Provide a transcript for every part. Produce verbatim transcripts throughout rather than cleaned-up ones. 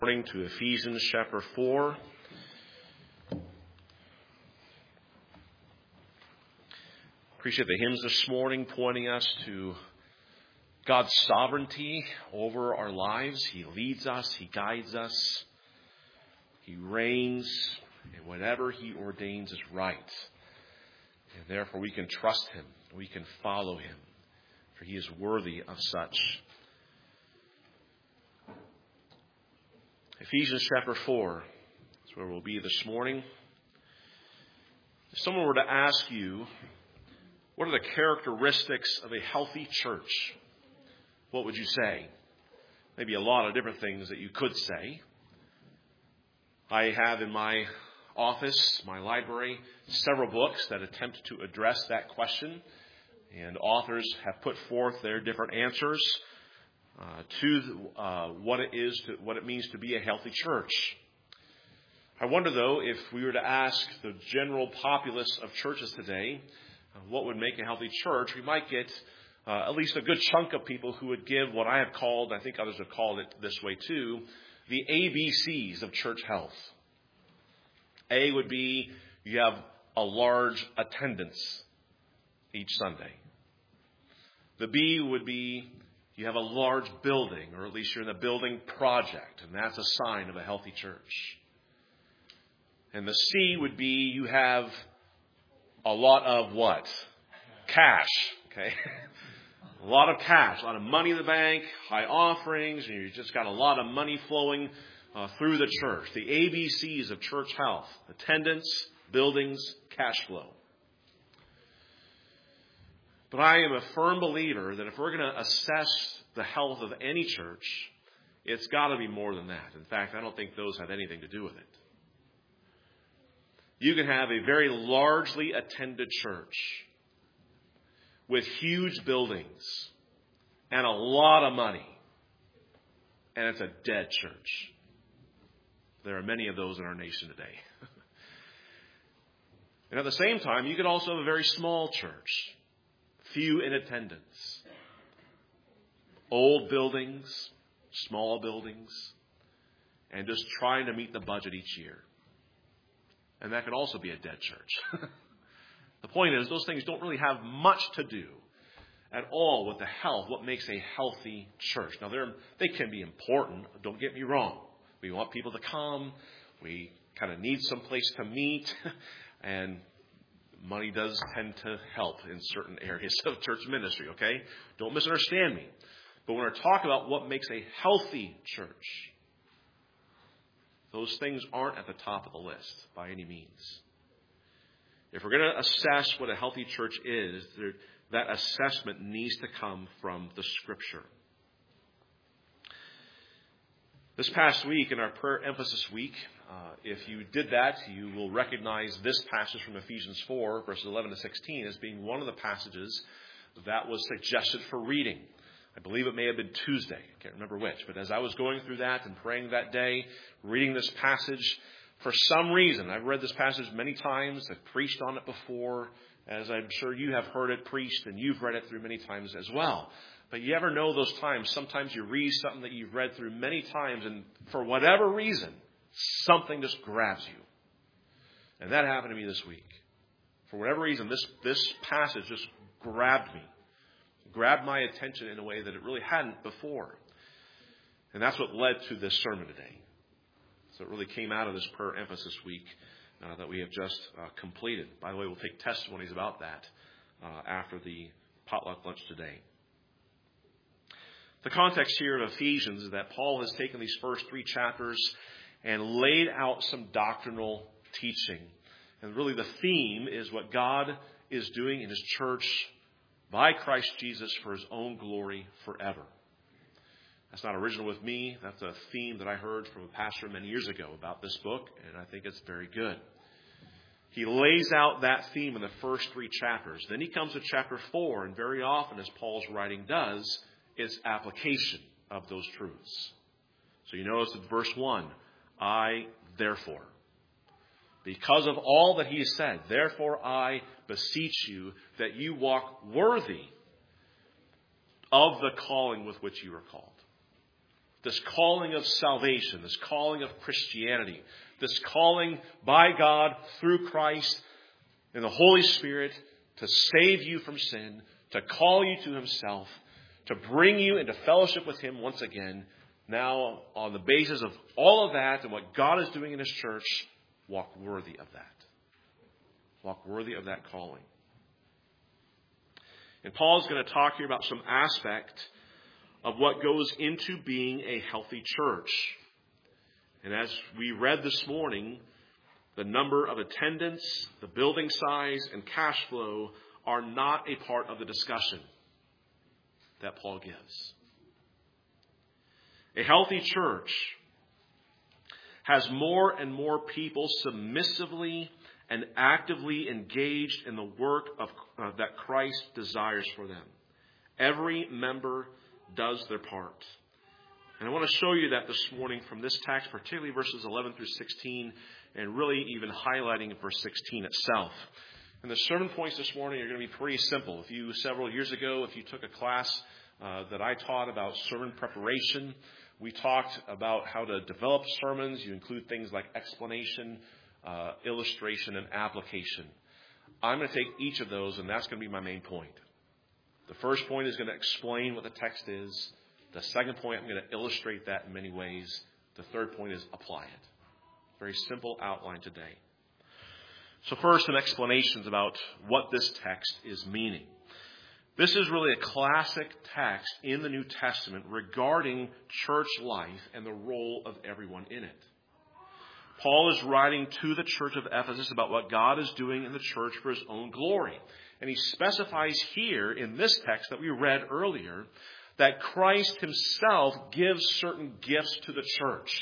Morning to Ephesians chapter four. Appreciate the hymns this morning pointing us to God's sovereignty over our lives. He leads us, He guides us, He reigns, and whatever He ordains is right. And therefore we can trust Him, we can follow Him, for He is worthy of such. Ephesians chapter four is where we'll be this morning. If someone were to ask you, what are the characteristics of a healthy church? What would you say? Maybe a lot of different things that you could say. I have in my office, my library, several books that attempt to address that question. And authors have put forth their different answers Uh, to uh, what it is, to what it means to be a healthy church. I wonder, though, if we were to ask the general populace of churches today, uh, what would make a healthy church, we might get uh, at least a good chunk of people who would give what I have called, I think others have called it this way too, the A B Cs of church health. A would be you have a large attendance each Sunday. The B would be you have a large building, or at least you're in the building project, and that's a sign of a healthy church. And the C would be you have a lot of what? Cash. Okay? A lot of cash, a lot of money in the bank, high offerings, and you've just got a lot of money flowing uh, through the church. The A B Cs of church health: attendance, buildings, cash flow. But I am a firm believer that if we're going to assess the health of any church, it's got to be more than that. In fact, I don't think those have anything to do with it. You can have a very largely attended church with huge buildings and a lot of money, and it's a dead church. There are many of those in our nation today. And at the same time, you could also have a very small church, few in attendance, old buildings, small buildings, and just trying to meet the budget each year. And that could also be a dead church. The point is, those things don't really have much to do at all with the health, what makes a healthy church. Now, they're, they can be important, don't get me wrong. We want people to come. We kind of need some place to meet. And money does tend to help in certain areas of church ministry, okay? Don't misunderstand me. But when we're talking about what makes a healthy church, those things aren't at the top of the list by any means. If we're going to assess what a healthy church is, there, that assessment needs to come from the Scripture. This past week, in our prayer emphasis week, uh, if you did that, you will recognize this passage from Ephesians four, verses eleven to sixteen, as being one of the passages that was suggested for reading. I believe it may have been Tuesday. I can't remember which. But as I was going through that and praying that day, reading this passage, for some reason, I've read this passage many times. I've preached on it before, as I'm sure you have heard it preached, and you've read it through many times as well. But you ever know those times, sometimes you read something that you've read through many times, and for whatever reason, something just grabs you. And that happened to me this week. For whatever reason, this, this passage just grabbed me. Grabbed my attention in a way that it really hadn't before. And that's what led to this sermon today. So it really came out of this prayer emphasis week uh, that we have just uh, completed. By the way, we'll take testimonies about that uh, after the potluck lunch today. The context here of Ephesians is that Paul has taken these first three chapters and laid out some doctrinal teaching. And really the theme is what God is doing in His church by Christ Jesus for His own glory forever. That's not original with me. That's a theme that I heard from a pastor many years ago about this book, and I think it's very good. He lays out that theme in the first three chapters. Then he comes to chapter four, and very often, as Paul's writing does, it's application of those truths. So you notice in verse one, I, therefore. Because of all that he has said, therefore I beseech you that you walk worthy of the calling with which you are called. this calling of salvation, this calling of Christianity, this calling by God through Christ and the Holy Spirit to save you from sin, to call you to himself, to bring you into fellowship with him once again. Now, on the basis of all of that and what God is doing in his church, walk worthy of that. Walk worthy of that calling. And Paul's going to talk here about some aspect of what goes into being a healthy church. And as we read this morning, the number of attendance, the building size, and cash flow are not a part of the discussion that Paul gives. A healthy church has more and more people submissively and actively engaged in the work of uh, that Christ desires for them. Every member does their part. And I want to show you that this morning from this text, particularly verses eleven through sixteen, and really even highlighting verse sixteen itself. And the sermon points this morning are going to be pretty simple. If you, several years ago, if you took a class uh, that I taught about sermon preparation, we talked about how to develop sermons. You include things like explanation, uh, illustration, and application. I'm going to take each of those, and that's going to be my main point. The first point is going to explain what the text is. The second point, I'm going to illustrate that in many ways. The third point is apply it. Very simple outline today. So first, some explanations about what this text is meaning. This is really a classic text in the New Testament regarding church life and the role of everyone in it. Paul is writing to the church of Ephesus about what God is doing in the church for his own glory. And he specifies here in this text that we read earlier that Christ himself gives certain gifts to the church.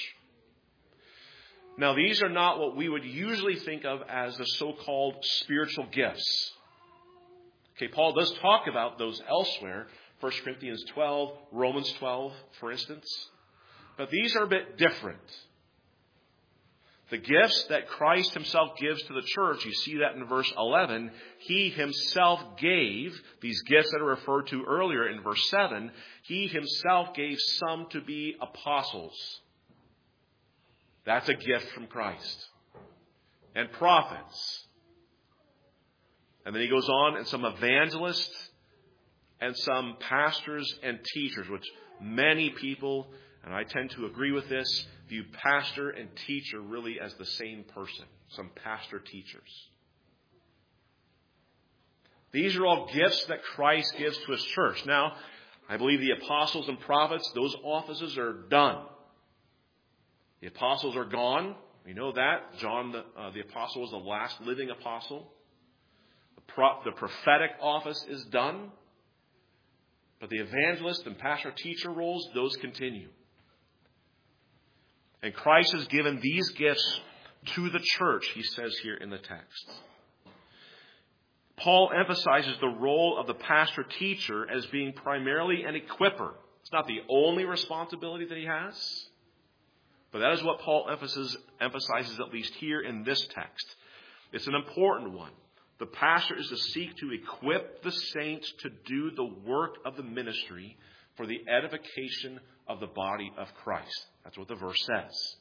Now, these are not what we would usually think of as the so-called spiritual gifts. Okay, Paul does talk about those elsewhere, First Corinthians twelve, Romans twelve, for instance. But these are a bit different. The gifts that Christ himself gives to the church, you see that in verse eleven. He himself gave, these gifts that are referred to earlier in verse seven, he himself gave some to be apostles. That's a gift from Christ. And prophets. And then he goes on, and some evangelists and some pastors and teachers, which many people, and I tend to agree with this, view pastor and teacher really as the same person. Some pastor teachers. These are all gifts that Christ gives to his church. Now, I believe the apostles and prophets, those offices are done. The apostles are gone. We know that. John the, uh, the apostle was the last living apostle. The, pro- the prophetic office is done. But the evangelist and pastor teacher roles, those continue. And Christ has given these gifts to the church, he says here in the text. Paul emphasizes the role of the pastor teacher as being primarily an equipper. It's not the only responsibility that he has. But that is what Paul emphasizes, emphasizes at least here in this text. It's an important one. The pastor is to seek to equip the saints to do the work of the ministry for the edification of the body of Christ. That's what the verse says.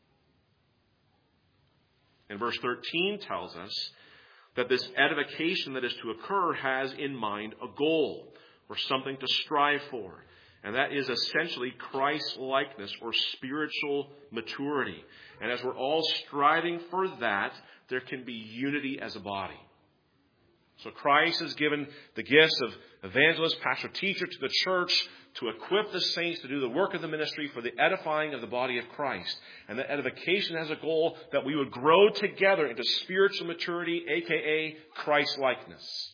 And verse thirteen tells us that this edification that is to occur has in mind a goal or something to strive for. And that is essentially Christ-likeness or spiritual maturity. And as we're all striving for that, there can be unity as a body. So Christ has given the gifts of evangelist, pastor, teacher to the church to equip the saints to do the work of the ministry for the edifying of the body of Christ. And that edification has a goal that we would grow together into spiritual maturity, aka Christ-likeness.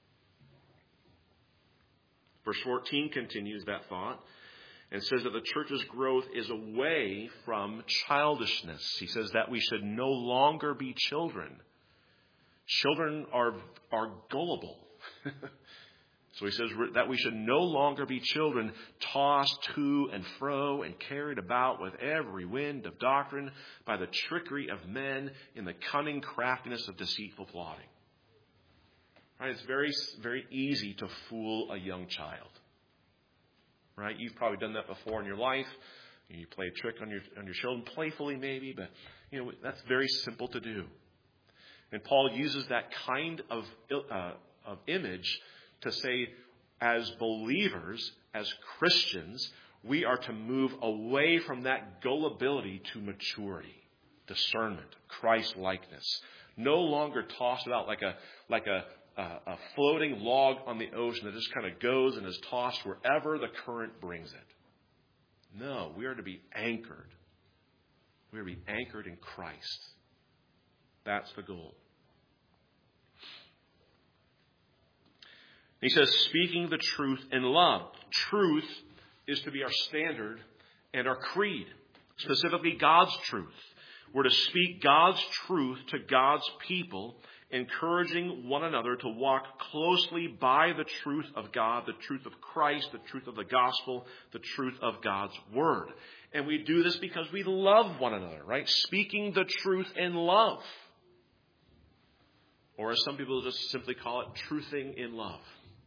Verse fourteen continues that thought and says that the church's growth is away from childishness. He says that we should no longer be children. Children are, are gullible. So he says that we should no longer be children tossed to and fro and carried about with every wind of doctrine by the trickery of men in the cunning craftiness of deceitful plotting. Right? It's very, very easy to fool a young child. Right? You've probably done that before in your life. You play a trick on your on your children, playfully maybe, but you know that's very simple to do. And Paul uses that kind of uh, of image to say, as believers, as Christians, we are to move away from that gullibility to maturity, discernment, Christ-likeness. No longer tossed about like a like a, a, a floating log on the ocean that just kind of goes and is tossed wherever the current brings it. No, we are to be anchored. We are to be anchored in Christ. That's the goal. He says, speaking the truth in love. Truth is to be our standard and our creed, specifically God's truth. We're to speak God's truth to God's people, encouraging one another to walk closely by the truth of God, the truth of Christ, the truth of the gospel, the truth of God's word. And we do this because we love one another, right? Speaking the truth in love. Or as some people just simply call it, truthing in love.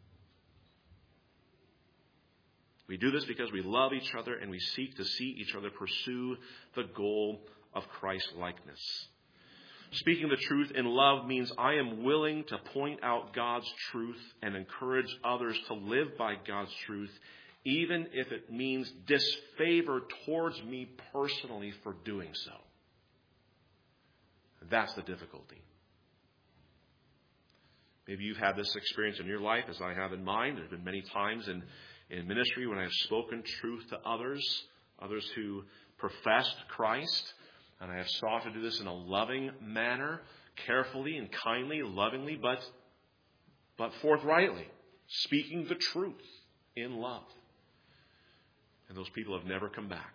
We do this because we love each other and we seek to see each other pursue the goal of Christ-likeness. Speaking the truth in love means I am willing to point out God's truth and encourage others to live by God's truth, even if it means disfavor towards me personally for doing so. That's the difficulty. Maybe you've had this experience in your life as I have in mine. There have been many times in, in ministry when I have spoken truth to others, others who professed Christ. And I have sought to do this in a loving manner, carefully and kindly, lovingly, but, but forthrightly, speaking the truth in love. And those people have never come back.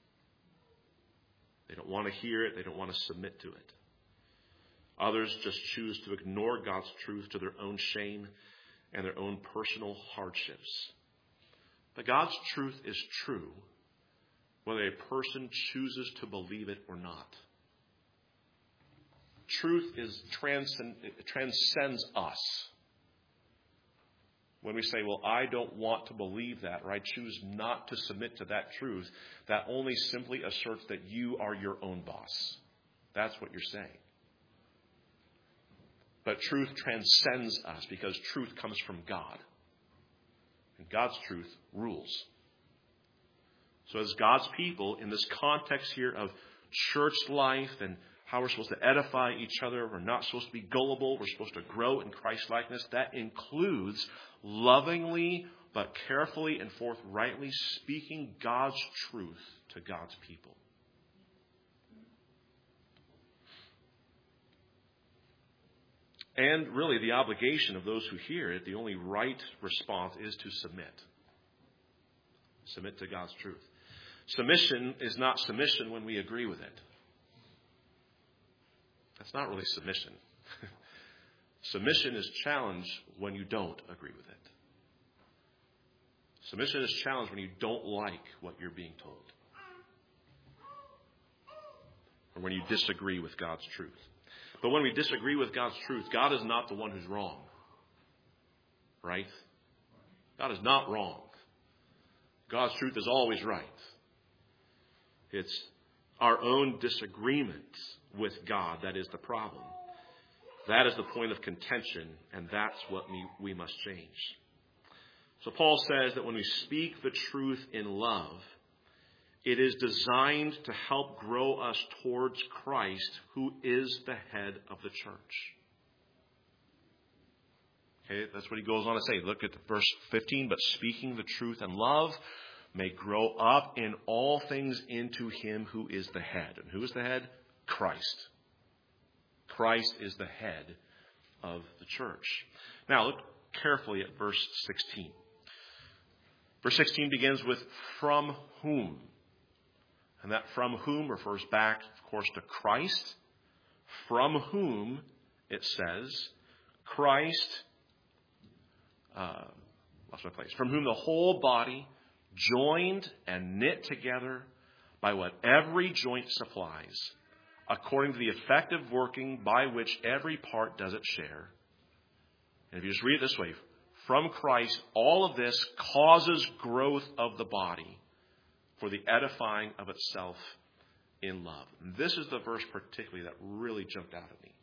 They don't want to hear it. They don't want to submit to it. Others just choose to ignore God's truth to their own shame and their own personal hardships. But God's truth is true, whether a person chooses to believe it or not. Truth is transcend, it transcends us. When we say, well, I don't want to believe that, or I choose not to submit to that truth, that only simply asserts that you are your own boss. That's what you're saying. But truth transcends us because truth comes from God. And God's truth rules. So as God's people, in this context here of church life and how we're supposed to edify each other, we're not supposed to be gullible, we're supposed to grow in Christ-likeness, that includes lovingly but carefully and forthrightly speaking God's truth to God's people. And really the obligation of those who hear it, the only right response is to submit. Submit to God's truth. Submission is not submission when we agree with it. That's not really submission. Submission is challenged when you don't agree with it. Submission is challenged when you don't like what you're being told. Or when you disagree with God's truth. But when we disagree with God's truth, God is not the one who's wrong. Right? God is not wrong. God's truth is always right. It's our own disagreement with God that is the problem. That is the point of contention, and that's what we, we must change. So Paul says that when we speak the truth in love, it is designed to help grow us towards Christ, who is the head of the church. Okay, that's what he goes on to say. Look at verse fifteen. But speaking the truth in love may grow up in all things into him who is the head. And who is the head? Christ. Christ is the head of the church. Now look carefully at verse sixteen. Verse sixteen begins with from whom. And that from whom refers back, of course, to Christ, from whom, it says, Christ, uh, lost my place, from whom the whole body, joined and knit together by what every joint supplies, according to the effective working by which every part does its share. And if you just read it this way, from Christ, all of this causes growth of the body for the edifying of itself in love. And this is the verse particularly that really jumped out at me.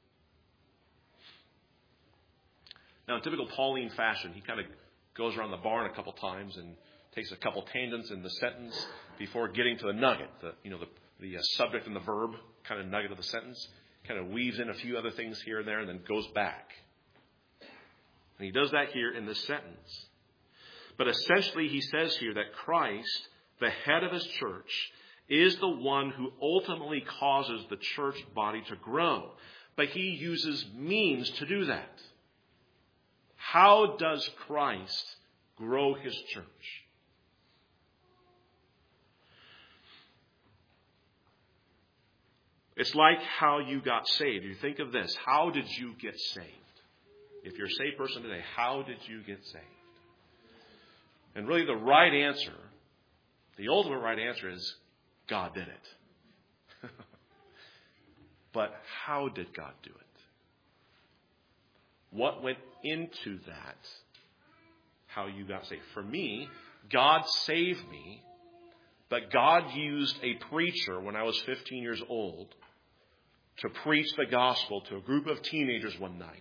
Now, in typical Pauline fashion, he kind of goes around the barn a couple times and takes a couple tangents in the sentence before getting to the nugget, the you know the the uh, subject and the verb kind of nugget of the sentence. Kind of weaves in a few other things here and there and then goes back. And he does that here in this sentence. But essentially, he says here that Christ, the head of his church, is the one who ultimately causes the church body to grow. But he uses means to do that. How does Christ grow his church? It's like how you got saved. You think of this. How did you get saved? If you're a saved person today, how did you get saved? And really the right answer, the ultimate right answer is God did it. But how did God do it? What went into that? How you got saved? For me, God saved me, but God used a preacher when I was fifteen years old to preach the gospel to a group of teenagers one night.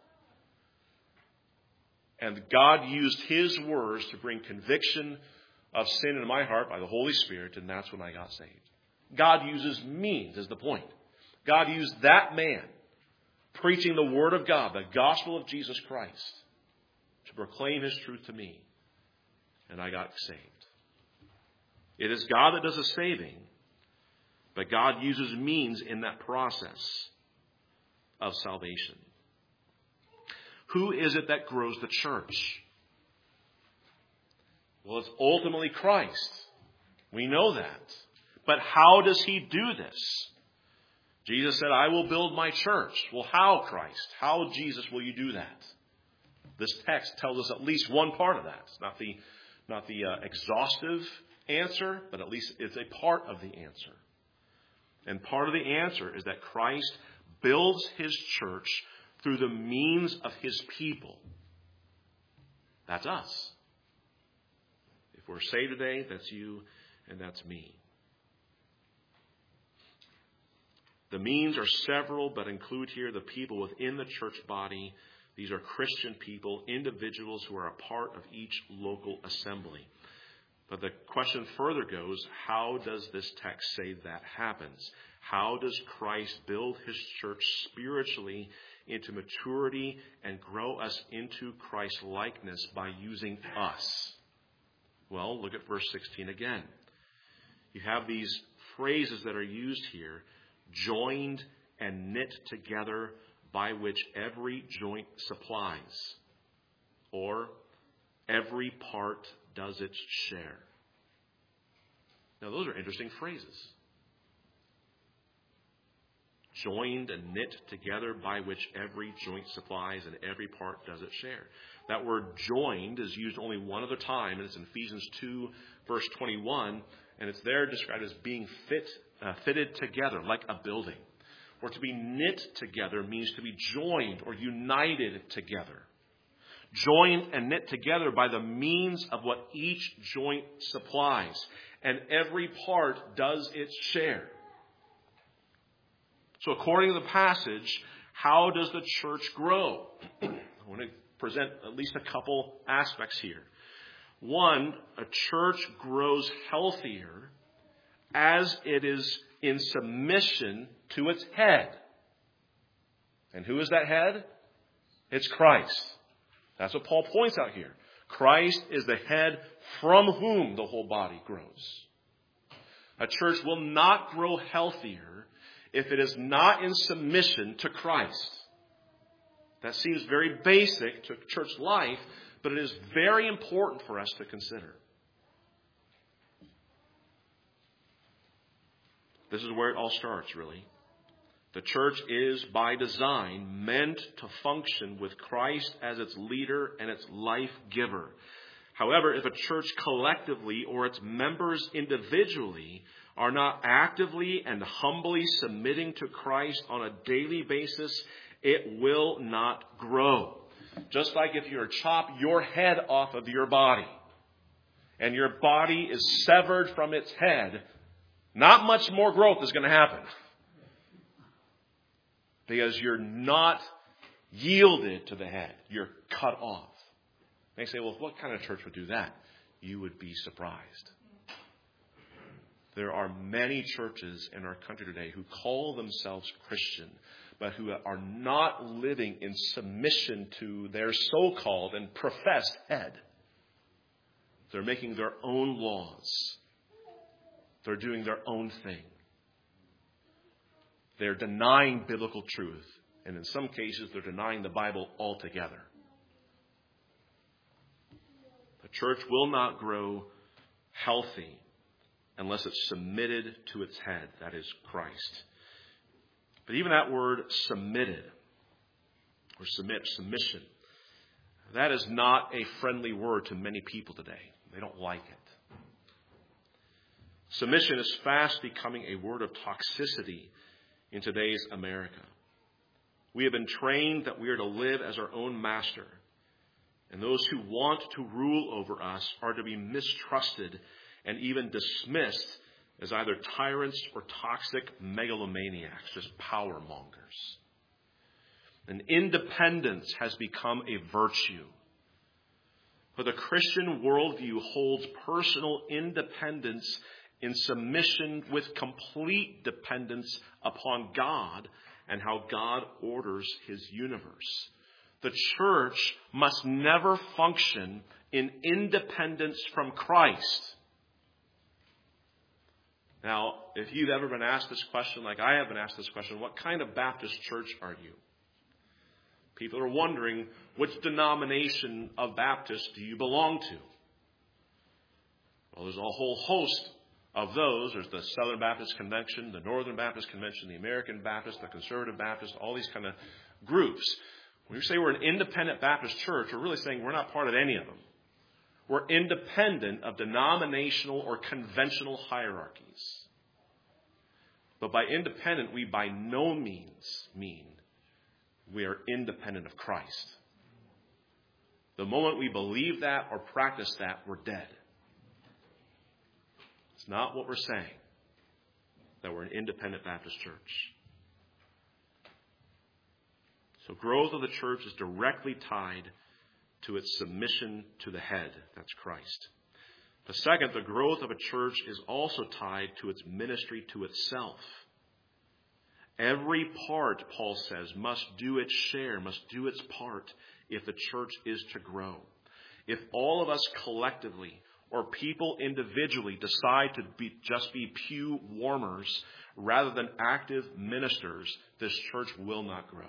And God used his words to bring conviction of sin into my heart by the Holy Spirit, and that's when I got saved. God uses means, is the point. God used that man preaching the word of God, the gospel of Jesus Christ, to proclaim his truth to me, and I got saved. It is God that does the saving, but God uses means in that process of salvation. Who is it that grows the church? Well, it's ultimately Christ. We know that. But how does he do this? Jesus said, I will build my church. Well, how, Christ? How, Jesus, will you do that? This text tells us at least one part of that. It's not the, not the uh, exhaustive answer, but at least it's a part of the answer. And part of the answer is that Christ builds his church through the means of his people. That's us. If we're saved today, that's you and that's me. The means are several, but include here the people within the church body. These are Christian people, individuals who are a part of each local assembly. But the question further goes, how does this text say that happens? How does Christ build his church spiritually into maturity and grow us into Christ's likeness by using us? Well, look at verse sixteen again. You have these phrases that are used here, joined and knit together by which every joint supplies, or every part does its share. Now, those are interesting phrases. Joined and knit together by which every joint supplies and every part does its share. That word joined is used only one other time, and it's in Ephesians two, verse twenty-one, and it's there described as being fit, uh, fitted together like a building. Or to be knit together means to be joined or united together. Joined and knit together by the means of what each joint supplies. And every part does its share. So according to the passage, how does the church grow? I want to present at least a couple aspects here. One, a church grows healthier as it is in submission to its head. And who is that head? It's Christ. That's what Paul points out here. Christ is the head from whom the whole body grows. A church will not grow healthier if it is not in submission to Christ. That seems very basic to church life, but it is very important for us to consider. This is where it all starts, really. The church is, by design, meant to function with Christ as its leader and its life giver. However, if a church collectively or its members individually are not actively and humbly submitting to Christ on a daily basis, it will not grow. Just like if you were to chop your head off of your body, and your body is severed from its head, not much more growth is going to happen. Because you're not yielded to the head. You're cut off. They say, well, what kind of church would do that? You would be surprised. There are many churches in our country today who call themselves Christian, but who are not living in submission to their so-called and professed head. They're making their own laws. They're doing their own thing. They're denying biblical truth. And in some cases, they're denying the Bible altogether. The church will not grow healthy unless it's submitted to its head, that is Christ. But even that word submitted, or submit, submission, that is not a friendly word to many people today. They don't like it. Submission is fast becoming a word of toxicity in today's America. We have been trained that we are to live as our own master. And those who want to rule over us are to be mistrusted and even dismissed as either tyrants or toxic megalomaniacs, just power mongers. And independence has become a virtue. But the Christian worldview holds personal independence in submission with complete dependence upon God and how God orders his universe. The church must never function in independence from Christ. Now, if you've ever been asked this question, like I have been asked this question, what kind of Baptist church are you? People are wondering, which denomination of Baptist do you belong to? Well, there's a whole host of those. There's the Southern Baptist Convention, the Northern Baptist Convention, the American Baptist, the Conservative Baptist, all these kind of groups. When we say we're an independent Baptist church, we're really saying we're not part of any of them. We're independent of denominational or conventional hierarchies. But by independent, we by no means mean we are independent of Christ. The moment we believe that or practice that, we're dead. It's not what we're saying, that we're an independent Baptist church. So growth of the church is directly tied to its submission to the head, that's Christ. The second, the growth of a church is also tied to its ministry to itself. Every part, Paul says, must do its share, must do its part if the church is to grow. If all of us collectively or people individually decide to be, just be pew warmers rather than active ministers, this church will not grow.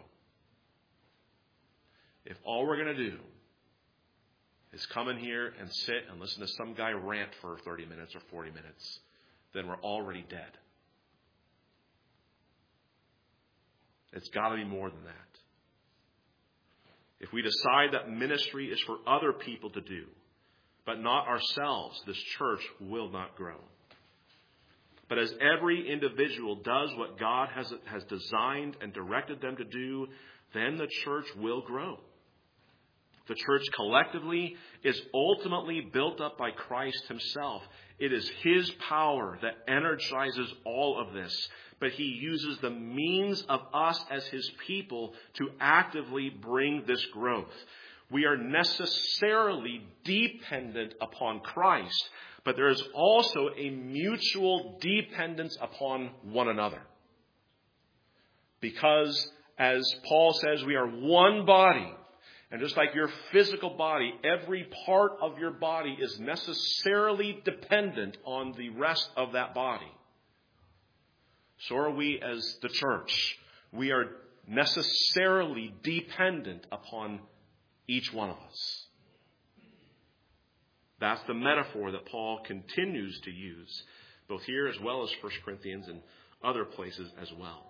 If all we're going to do is come in here and sit and listen to some guy rant for thirty minutes or forty minutes, then we're already dead. It's got to be more than that. If we decide that ministry is for other people to do, but not ourselves, this church will not grow. But as every individual does what God has, has designed and directed them to do, then the church will grow. The church collectively is ultimately built up by Christ himself. It is his power that energizes all of this. But he uses the means of us as his people to actively bring this growth. We are necessarily dependent upon Christ, but there is also a mutual dependence upon one another. Because, as Paul says, we are one body. And just like your physical body, every part of your body is necessarily dependent on the rest of that body. So are we as the church. We are necessarily dependent upon each one of us. That's the metaphor that Paul continues to use, both here as well as First Corinthians and other places as well.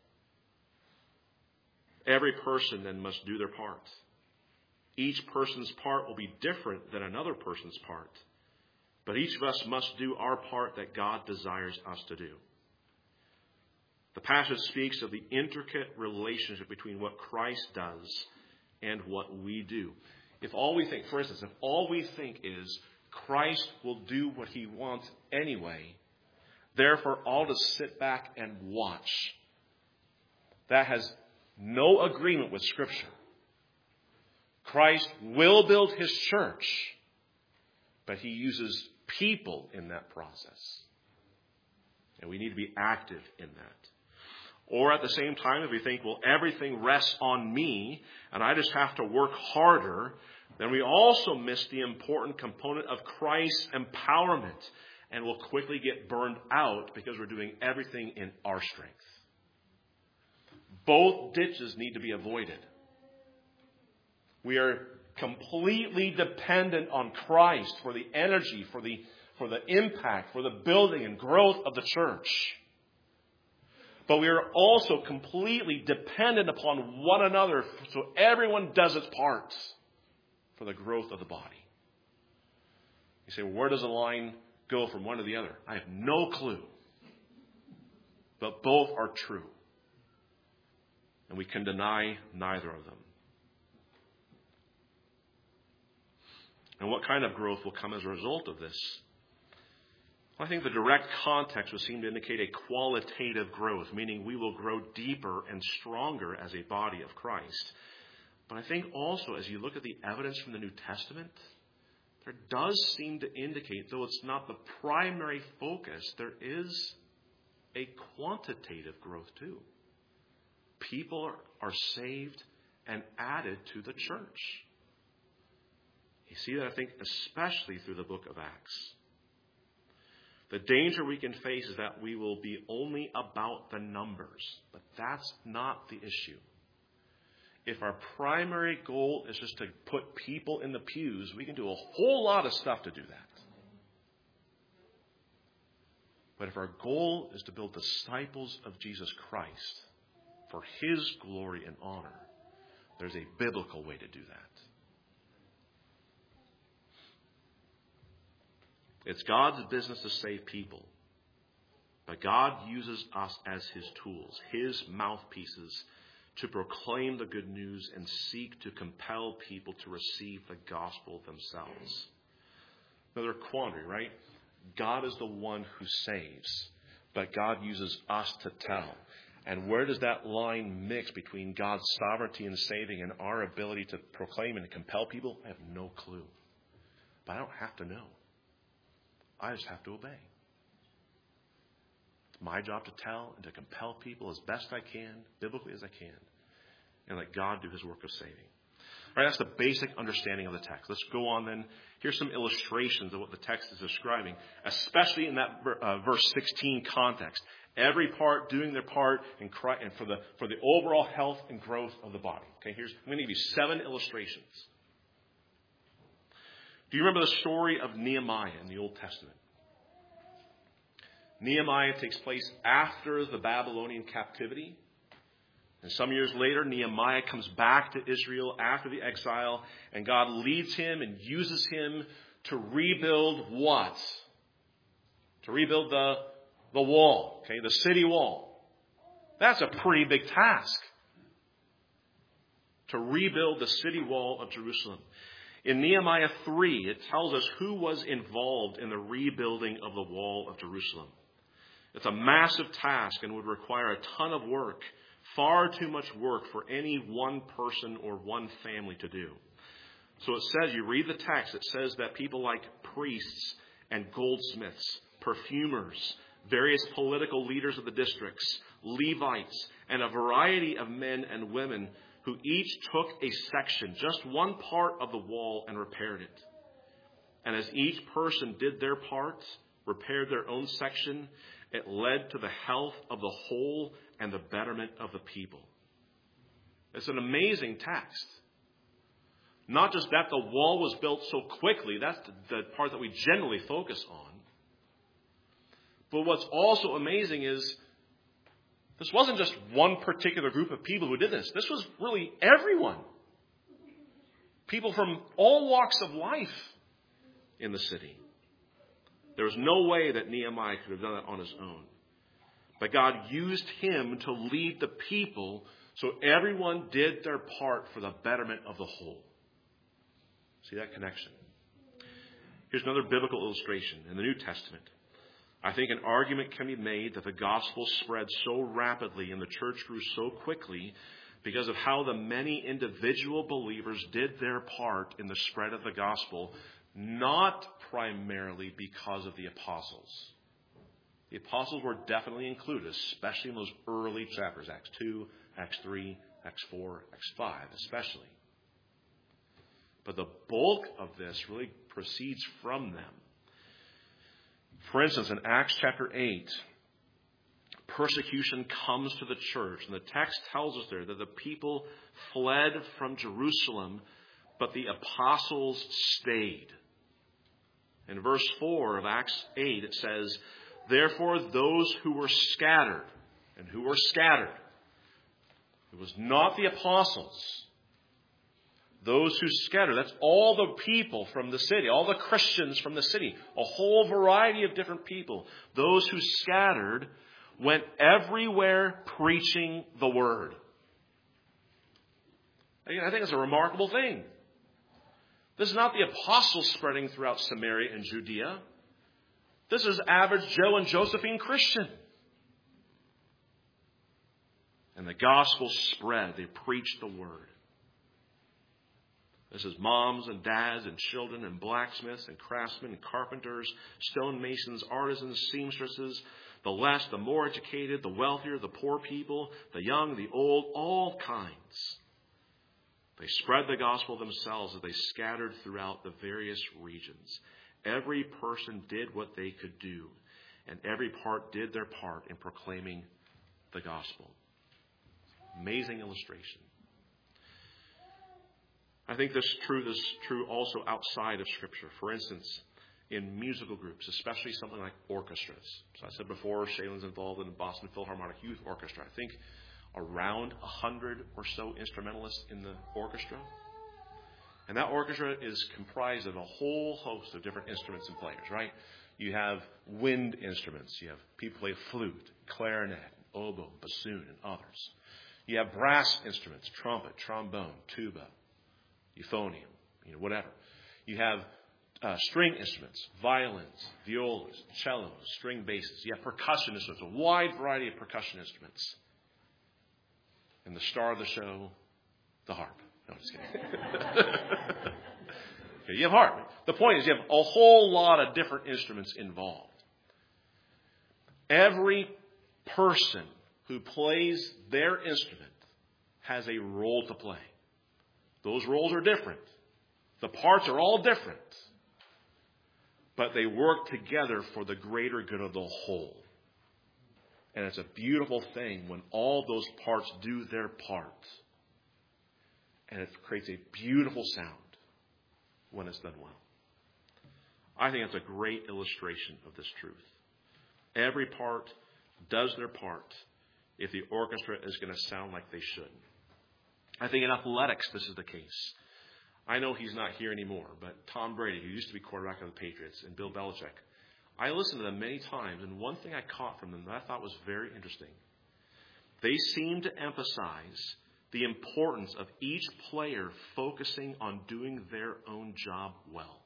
Every person then must do their part. Each person's part will be different than another person's part. But each of us must do our part that God desires us to do. The passage speaks of the intricate relationship between what Christ does and what we do. If all we think, for instance, if all we think is Christ will do what he wants anyway. Therefore, I'll just sit back and watch. That has no agreement with Scripture. Christ will build his church, but he uses people in that process. And we need to be active in that. Or at the same time, if we think, well, everything rests on me and I just have to work harder, then we also miss the important component of Christ's empowerment and will quickly get burned out because we're doing everything in our strength. Both ditches need to be avoided. We are completely dependent on Christ for the energy, for the, for the impact, for the building and growth of the church. But we are also completely dependent upon one another so everyone does its part for the growth of the body. You say, well, where does the line go from one to the other? I have no clue. But both are true. And we can deny neither of them. And what kind of growth will come as a result of this? I think the direct context would seem to indicate a qualitative growth, meaning we will grow deeper and stronger as a body of Christ. But I think also, as you look at the evidence from the New Testament, there does seem to indicate, though it's not the primary focus, there is a quantitative growth too. People are, are saved and added to the church. You see that, I think, especially through the book of Acts. The danger we can face is that we will be only about the numbers. But that's not the issue. If our primary goal is just to put people in the pews, we can do a whole lot of stuff to do that. But if our goal is to build disciples of Jesus Christ for his glory and honor, there's a biblical way to do that. It's God's business to save people. But God uses us as his tools, his mouthpieces, to proclaim the good news and seek to compel people to receive the gospel themselves. Another quandary, right? God is the one who saves, but God uses us to tell. And where does that line mix between God's sovereignty in saving and our ability to proclaim and to compel people? I have no clue. But I don't have to know. I just have to obey. It's my job to tell and to compel people as best I can, biblically as I can, and let God do his work of saving. All right, that's the basic understanding of the text. Let's go on then. Here's some illustrations of what the text is describing, especially in that uh, verse sixteen context. Every part doing their part and for the for the overall health and growth of the body. Okay, here's I'm going to give you seven illustrations. Do you remember the story of Nehemiah in the Old Testament? Nehemiah takes place after the Babylonian captivity. And some years later, Nehemiah comes back to Israel after the exile, and God leads him and uses him to rebuild what? To rebuild the, the wall, okay, the city wall. That's a pretty big task. To rebuild the city wall of Jerusalem. In Nehemiah three, it tells us who was involved in the rebuilding of the wall of Jerusalem. It's a massive task and would require a ton of work, far too much work for any one person or one family to do. So it says, you read the text, it says that people like priests and goldsmiths, perfumers, various political leaders of the districts, Levites, and a variety of men and women who each took a section, just one part of the wall, and repaired it. And as each person did their part, repaired their own section, it led to the health of the whole and the betterment of the people. It's an amazing text. Not just that the wall was built so quickly, that's the, the part that we generally focus on. But what's also amazing is this wasn't just one particular group of people who did this. This was really everyone. People from all walks of life in the city. There was no way that Nehemiah could have done that on his own. But God used him to lead the people so everyone did their part for the betterment of the whole. See that connection? Here's another biblical illustration in the New Testament. I think an argument can be made that the gospel spread so rapidly and the church grew so quickly because of how the many individual believers did their part in the spread of the gospel, not primarily because of the apostles. The apostles were definitely included, especially in those early chapters, Acts two, Acts three, Acts four, Acts five, especially. But the bulk of this really proceeds from them. For instance, in Acts chapter eight, persecution comes to the church. And the text tells us there that the people fled from Jerusalem, but the apostles stayed. In verse four of Acts eight, it says, "Therefore those who were scattered," and who were scattered, it was not the apostles. Those who scattered, that's all the people from the city, all the Christians from the city, a whole variety of different people. Those who scattered went everywhere preaching the word. Again, I think it's a remarkable thing. This is not the apostles spreading throughout Samaria and Judea. This is average Joe and Josephine Christian. And the gospel spread. They preached the word. This is moms and dads and children and blacksmiths and craftsmen and carpenters, stonemasons, artisans, seamstresses, the less, the more educated, the wealthier, the poor people, the young, the old, all kinds. They spread the gospel themselves as they scattered throughout the various regions. Every person did what they could do, and every part did their part in proclaiming the gospel. Amazing illustration. I think this truth is true also outside of Scripture. For instance, in musical groups, especially something like orchestras. So I said before, Shaylin's involved in the Boston Philharmonic Youth Orchestra. I think around a hundred or so instrumentalists in the orchestra. And that orchestra is comprised of a whole host of different instruments and players, right? You have wind instruments. You have people play flute, clarinet, oboe, bassoon, and others. You have brass instruments, trumpet, trombone, tuba, euphonium, you know, whatever. You have uh, string instruments, violins, violas, cellos, string basses. You have percussion instruments, a wide variety of percussion instruments. And the star of the show, the harp. No, I'm just kidding. Okay, you have harp. The point is you have a whole lot of different instruments involved. Every person who plays their instrument has a role to play. Those roles are different. The parts are all different. But they work together for the greater good of the whole. And it's a beautiful thing when all those parts do their part. And it creates a beautiful sound when it's done well. I think it's a great illustration of this truth. Every part does their part if the orchestra is going to sound like they should. I think in athletics, this is the case. I know he's not here anymore, but Tom Brady, who used to be quarterback of the Patriots, and Bill Belichick, I listened to them many times, and one thing I caught from them that I thought was very interesting. They seemed to emphasize the importance of each player focusing on doing their own job well.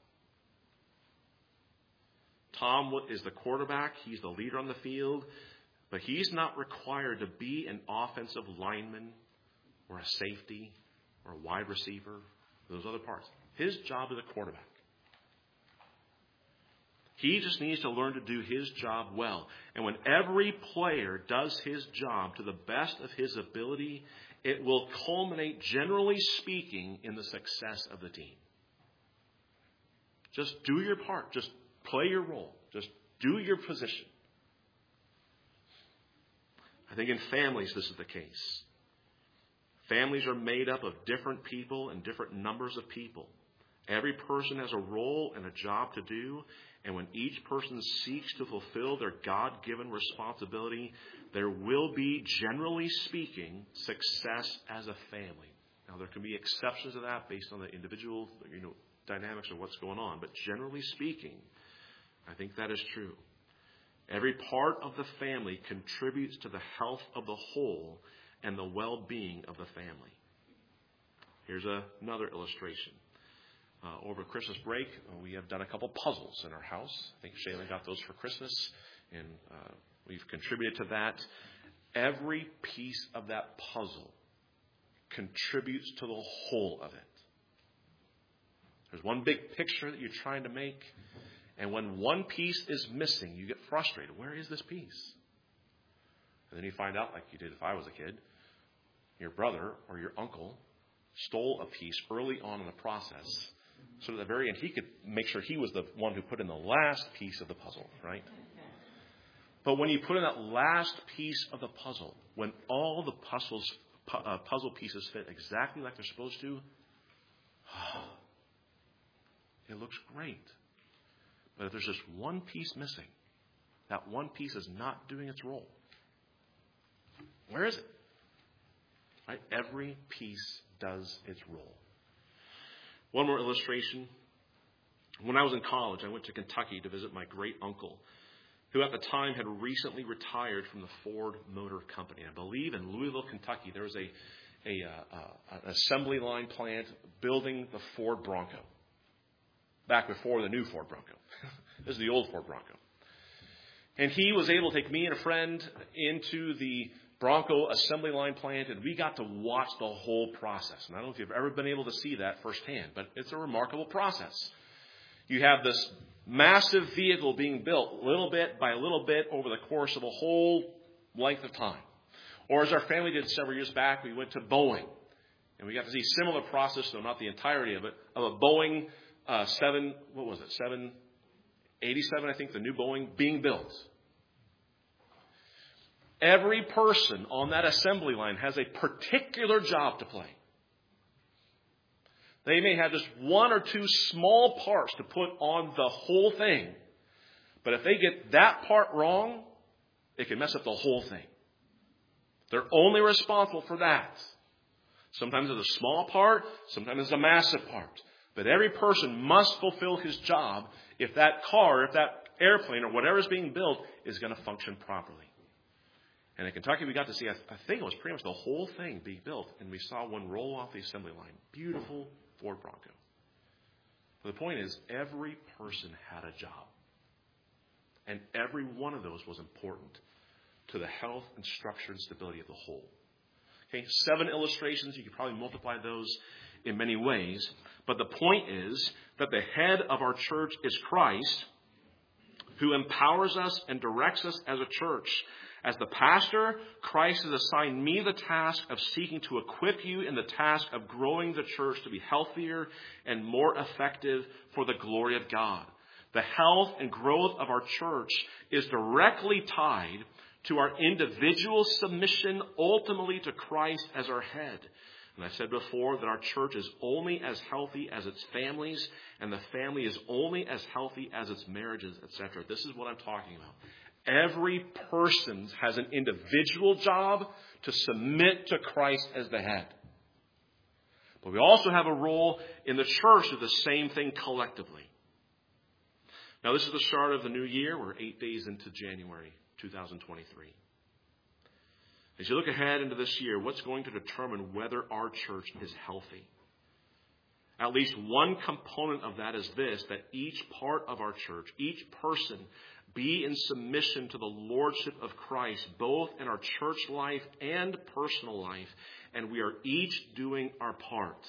Tom is the quarterback. He's the leader on the field. But he's not required to be an offensive lineman or a safety or a wide receiver, those other parts. His job is a quarterback. He just needs to learn to do his job well. And when every player does his job to the best of his ability, it will culminate, generally speaking, in the success of the team. Just do your part. Just play your role. Just do your position. I think in families this is the case. Families are made up of different people and different numbers of people. Every person has a role and a job to do, and when each person seeks to fulfill their God-given responsibility, there will be, generally speaking, success as a family. Now, there can be exceptions to that based on the individual, you know, dynamics of what's going on, but generally speaking, I think that is true. Every part of the family contributes to the health of the whole and the well-being of the family. Here's a, another illustration. Uh, over Christmas break, uh, we have done a couple puzzles in our house. I think Shaylin got those for Christmas, and uh, we've contributed to that. Every piece of that puzzle contributes to the whole of it. There's one big picture that you're trying to make, and when one piece is missing, you get frustrated. Where is this piece? And then you find out, like you did if I was a kid, your brother or your uncle stole a piece early on in the process, so at the very end he could make sure he was the one who put in the last piece of the puzzle, right? But when you put in that last piece of the puzzle, when all the puzzles, uh, puzzle pieces fit exactly like they're supposed to, it looks great. But if there's just one piece missing, that one piece is not doing its role. Where is it? Right? Every piece does its role. One more illustration. When I was in college, I went to Kentucky to visit my great uncle, who at the time had recently retired from the Ford Motor Company. I believe in Louisville, Kentucky, there was a, a uh, uh, an assembly line plant building the Ford Bronco. Back before the new Ford Bronco. This is the old Ford Bronco. And he was able to take me and a friend into the Bronco assembly line plant, and we got to watch the whole process. And I don't know if you've ever been able to see that firsthand, but it's a remarkable process. You have this massive vehicle being built little bit by little bit over the course of a whole length of time. Or as our family did several years back, we went to Boeing, and we got to see a similar process, though not the entirety of it, of a Boeing uh, seven, what was it, seven eighty-seven, I think, the new Boeing being built. Every person on that assembly line has a particular job to play. They may have just one or two small parts to put on the whole thing. But if they get that part wrong, it can mess up the whole thing. They're only responsible for that. Sometimes it's a small part, sometimes it's a massive part. But every person must fulfill his job if that car, if that airplane or whatever is being built is going to function properly. And in Kentucky, we got to see, I think it was pretty much the whole thing being built. And we saw one roll off the assembly line. Beautiful Ford Bronco. But the point is, every person had a job. And every one of those was important to the health and structure and stability of the whole. Okay, seven illustrations. You could probably multiply those in many ways. But the point is that the head of our church is Christ, who empowers us and directs us as a church. As the pastor, Christ has assigned me the task of seeking to equip you in the task of growing the church to be healthier and more effective for the glory of God. The health and growth of our church is directly tied to our individual submission ultimately to Christ as our head. And I said before that our church is only as healthy as its families, and the family is only as healthy as its marriages, et cetera. This is what I'm talking about. Every person has an individual job to submit to Christ as the head. But we also have a role in the church to do the same thing collectively. Now, this is the start of the new year. We're eight days into January two thousand twenty-three. As you look ahead into this year, what's going to determine whether our church is healthy? At least one component of that is this, that each part of our church, each person, be in submission to the lordship of Christ, both in our church life and personal life, and we are each doing our part.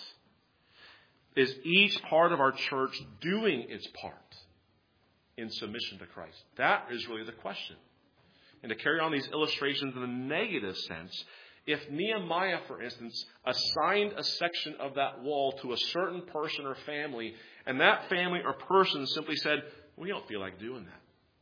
Is each part of our church doing its part in submission to Christ? That is really the question. And to carry on these illustrations in the negative sense, if Nehemiah, for instance, assigned a section of that wall to a certain person or family, and that family or person simply said, we don't feel like doing that.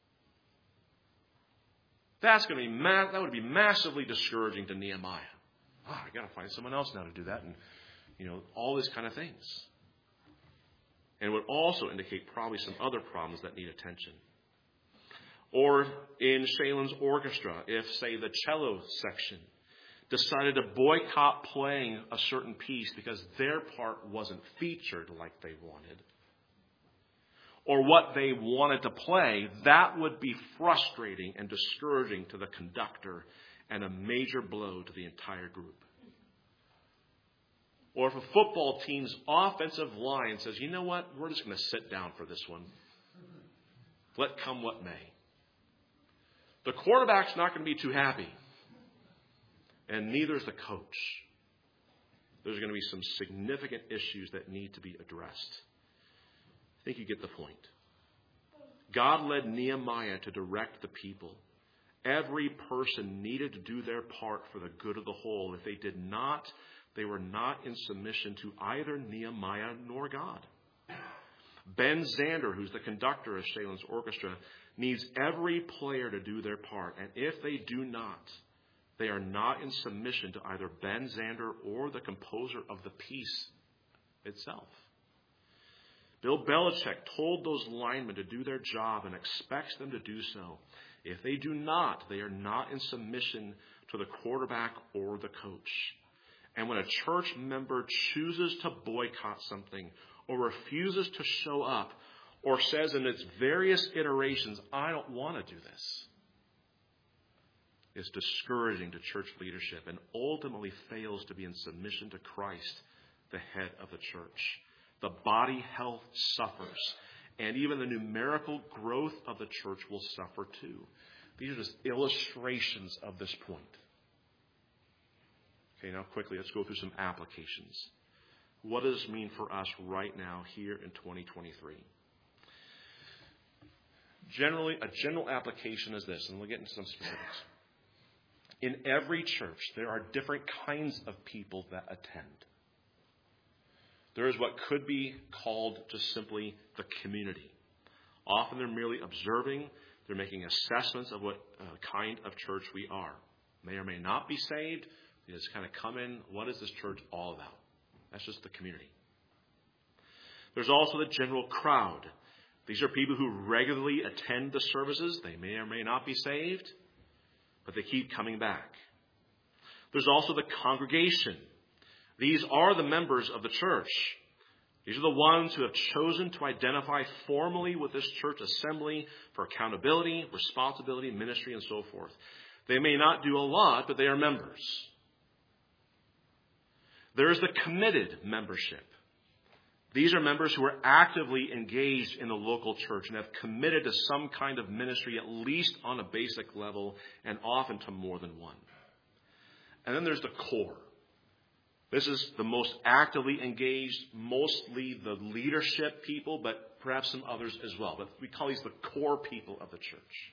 That's going to be ma- that would be massively discouraging to Nehemiah. Oh, I got to find someone else now to do that, and you know all these kind of things. And it would also indicate probably some other problems that need attention. Or in Shaylin's orchestra, if say the cello section decided to boycott playing a certain piece because their part wasn't featured like they wanted, or what they wanted to play, that would be frustrating and discouraging to the conductor and a major blow to the entire group. Or if a football team's offensive line says, you know what, we're just going to sit down for this one. Let come what may. The quarterback's not going to be too happy. And neither is the coach. There's going to be some significant issues that need to be addressed. I think you get the point. God led Nehemiah to direct the people. Every person needed to do their part for the good of the whole. If they did not, they were not in submission to either Nehemiah nor God. Ben Zander, who's the conductor of Shalen's orchestra, needs every player to do their part. And if they do not, they are not in submission to either Ben Zander or the composer of the piece itself. Bill Belichick told those linemen to do their job and expects them to do so. If they do not, they are not in submission to the quarterback or the coach. And when a church member chooses to boycott something or refuses to show up or says in its various iterations, I don't want to do this, it's discouraging to church leadership and ultimately fails to be in submission to Christ, the head of the church. The body health suffers, and even the numerical growth of the church will suffer too. These are just illustrations of this point. Okay, now quickly, let's go through some applications. What does this mean for us right now here in twenty twenty-three? Generally, a general application is this, and we'll get into some specifics. In every church, there are different kinds of people that attend. There is what could be called just simply the community. Often they're merely observing. They're making assessments of what uh, kind of church we are. May or may not be saved. They just kind of come in. What is this church all about? That's just the community. There's also the general crowd. These are people who regularly attend the services. They may or may not be saved, but they keep coming back. There's also the congregation. These are the members of the church. These are the ones who have chosen to identify formally with this church assembly for accountability, responsibility, ministry, and so forth. They may not do a lot, but they are members. There is the committed membership. These are members who are actively engaged in the local church and have committed to some kind of ministry, at least on a basic level, and often to more than one. And then there's the core. This is the most actively engaged, mostly the leadership people, but perhaps some others as well. But we call these the core people of the church.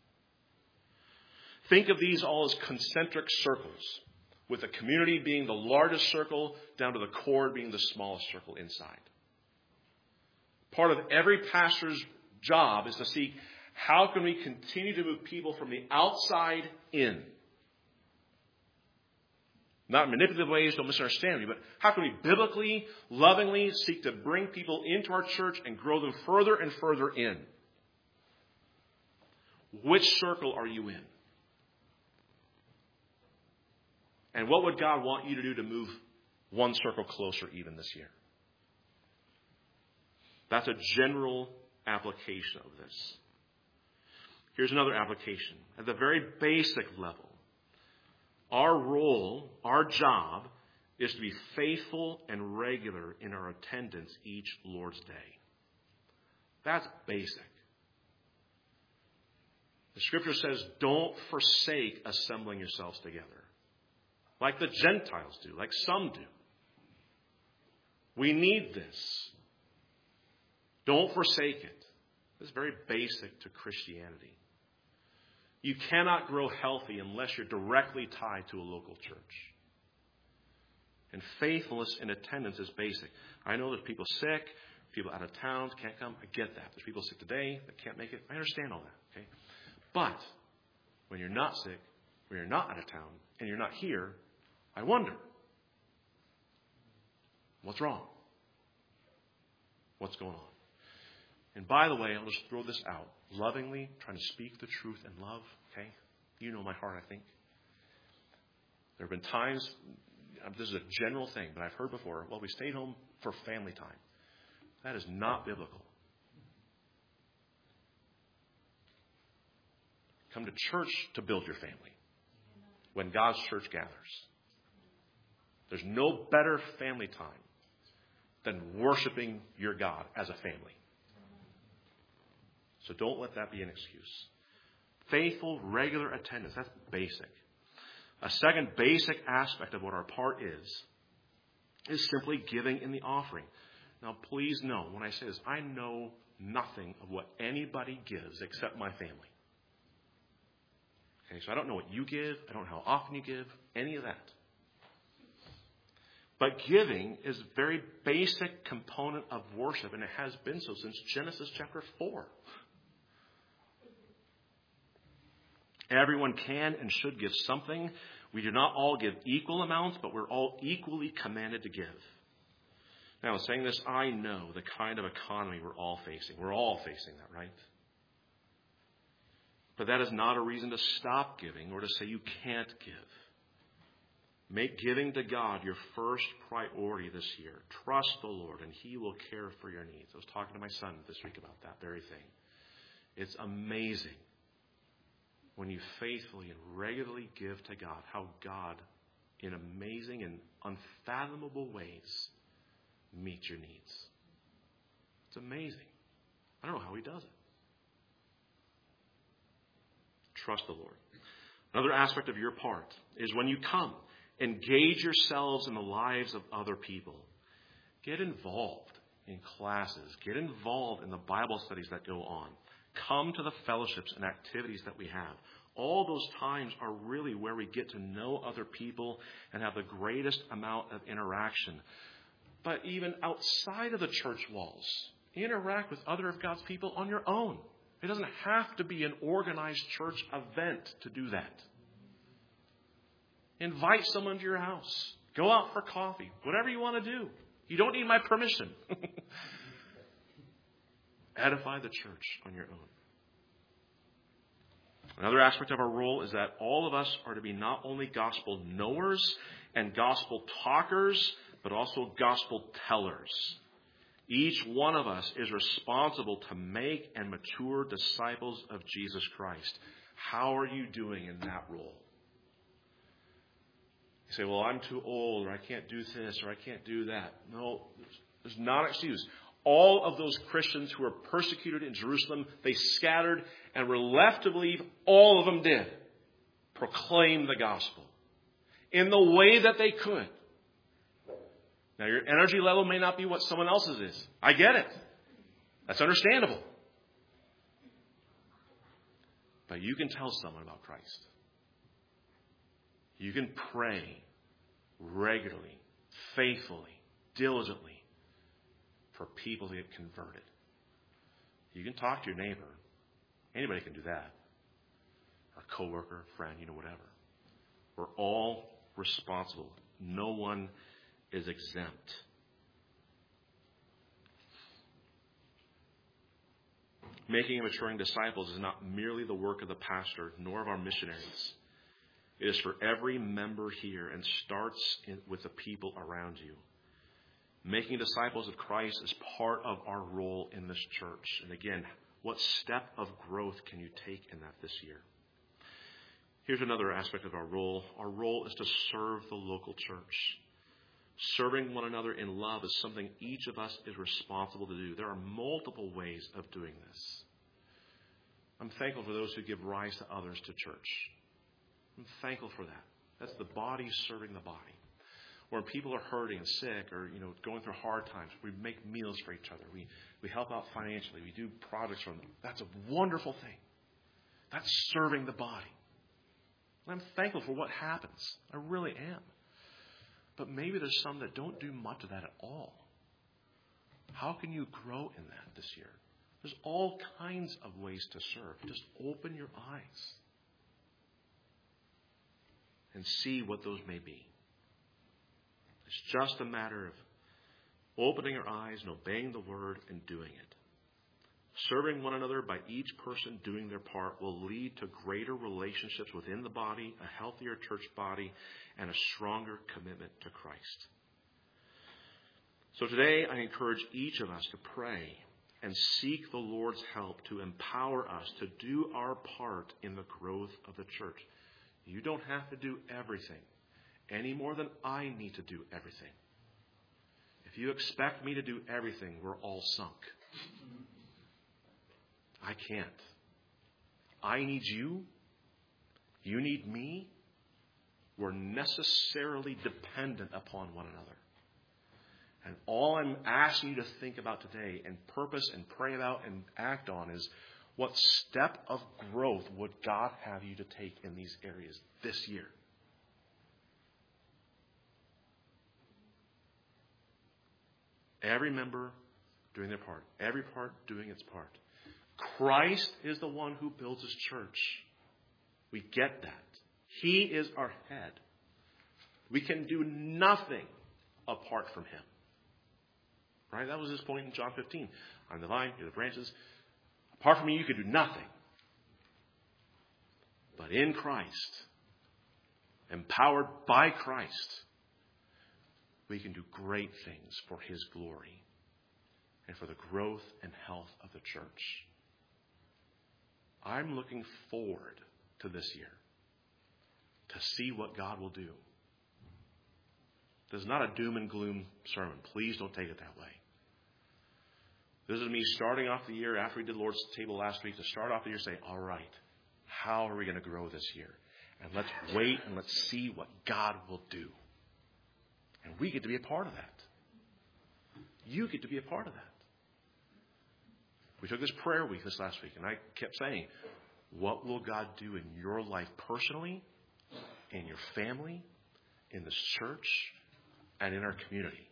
Think of these all as concentric circles, with the community being the largest circle, down to the core being the smallest circle inside. Part of every pastor's job is to seek, how can we continue to move people from the outside in? Not in manipulative ways, don't misunderstand me, but how can we biblically, lovingly seek to bring people into our church and grow them further and further in? Which circle are you in? And what would God want you to do to move one circle closer even this year? That's a general application of this. Here's another application. At the very basic level, our role, our job, is to be faithful and regular in our attendance each Lord's Day. That's basic. The Scripture says, don't forsake assembling yourselves together. Like the Gentiles do, like some do. We need this. Don't forsake it. This is very basic to Christianity. You cannot grow healthy unless you're directly tied to a local church. And faithfulness in attendance is basic. I know there's people sick, people out of town can't come. I get that. There's people sick today that can't make it. I understand all that. Okay, but when you're not sick, when you're not out of town, and you're not here, I wonder, what's wrong? What's going on? And by the way, I'll just throw this out. Lovingly, trying to speak the truth in love, okay? You know my heart, I think. There have been times, this is a general thing, but I've heard before, well, we stayed home for family time. That is not biblical. Come to church to build your family when God's church gathers. There's no better family time than worshiping your God as a family. So don't let that be an excuse. Faithful, regular attendance, that's basic. A second basic aspect of what our part is, is simply giving in the offering. Now, please know, when I say this, I know nothing of what anybody gives except my family. Okay, so I don't know what you give. I don't know how often you give, any of that. But giving is a very basic component of worship, and it has been so since Genesis chapter four. Everyone can and should give something. We do not all give equal amounts, but we're all equally commanded to give. Now, in saying this, I know the kind of economy we're all facing. We're all facing that, right? But that is not a reason to stop giving or to say you can't give. Make giving to God your first priority this year. Trust the Lord, and He will care for your needs. I was talking to my son this week about that very thing. It's amazing when you faithfully and regularly give to God, how God, in amazing and unfathomable ways, meets your needs. It's amazing. I don't know how He does it. Trust the Lord. Another aspect of your part is when you come, engage yourselves in the lives of other people. Get involved in classes. Get involved in the Bible studies that go on. Come to the fellowships and activities that we have. All those times are really where we get to know other people and have the greatest amount of interaction. But even outside of the church walls, interact with other of God's people on your own. It doesn't have to be an organized church event to do that. Invite someone to your house. Go out for coffee. Whatever you want to do. You don't need my permission. Edify the church on your own. Another aspect of our role is that all of us are to be not only gospel knowers and gospel talkers, but also gospel tellers. Each one of us is responsible to make and mature disciples of Jesus Christ. How are you doing in that role? You say, well, I'm too old, or I can't do this, or I can't do that. No, there's not an excuse. All of those Christians who were persecuted in Jerusalem, they scattered and were left to believe, all of them did, proclaim the gospel in the way that they could. Now, your energy level may not be what someone else's is. I get it. That's understandable. But you can tell someone about Christ. You can pray regularly, faithfully, diligently for people to get converted. You can talk to your neighbor. Anybody can do that. Or a coworker, friend, you know, whatever. We're all responsible. No one is exempt. Making and maturing disciples is not merely the work of the pastor, nor of our missionaries. It is for every member here and starts in, with the people around you. Making disciples of Christ is part of our role in this church. And again, what step of growth can you take in that this year? Here's another aspect of our role. Our role is to serve the local church. Serving one another in love is something each of us is responsible to do. There are multiple ways of doing this. I'm thankful for those who give rise to others to church. I'm thankful for that. That's the body serving the body. When people are hurting and sick or, you know, going through hard times, we make meals for each other. We, we help out financially. We do projects for them. That's a wonderful thing. That's serving the body. And I'm thankful for what happens. I really am. But maybe there's some that don't do much of that at all. How can you grow in that this year? There's all kinds of ways to serve. Just open your eyes and see what those may be. It's just a matter of opening our eyes and obeying the word and doing it. Serving one another by each person doing their part will lead to greater relationships within the body, a healthier church body, and a stronger commitment to Christ. So today I encourage each of us to pray and seek the Lord's help to empower us to do our part in the growth of the church. You don't have to do everything. any more than I need to do everything. If you expect me to do everything, we're all sunk. I can't. I need you. You need me. We're necessarily dependent upon one another. And all I'm asking you to think about today and purpose and pray about and act on is, what step of growth would God have you to take in these areas this year? Every member doing their part. Every part doing its part. Christ is the one who builds his church. We get that. He is our head. We can do nothing apart from him. Right? That was his point in John fifteen. I'm the vine, you're the branches. Apart from me, you can do nothing. But in Christ, empowered by Christ, we can do great things for his glory and for the growth and health of the church. I'm looking forward to this year to see what God will do. This is not a doom and gloom sermon. Please don't take it that way. This is me starting off the year after we did Lord's Table last week, to start off the year saying, all right, how are we going to grow this year? And let's wait and let's see what God will do. And we get to be a part of that. You get to be a part of that. We took this prayer week this last week, and I kept saying, what will God do in your life personally, in your family, in this church, and in our community?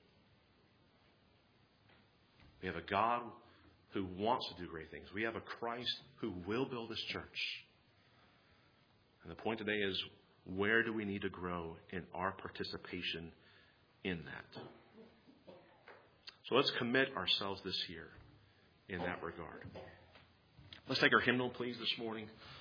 We have a God who wants to do great things. We have a Christ who will build this church. And the point today is, where do we need to grow in our participation in that? So let's commit ourselves this year in that regard. Let's take our hymnal, please, this morning.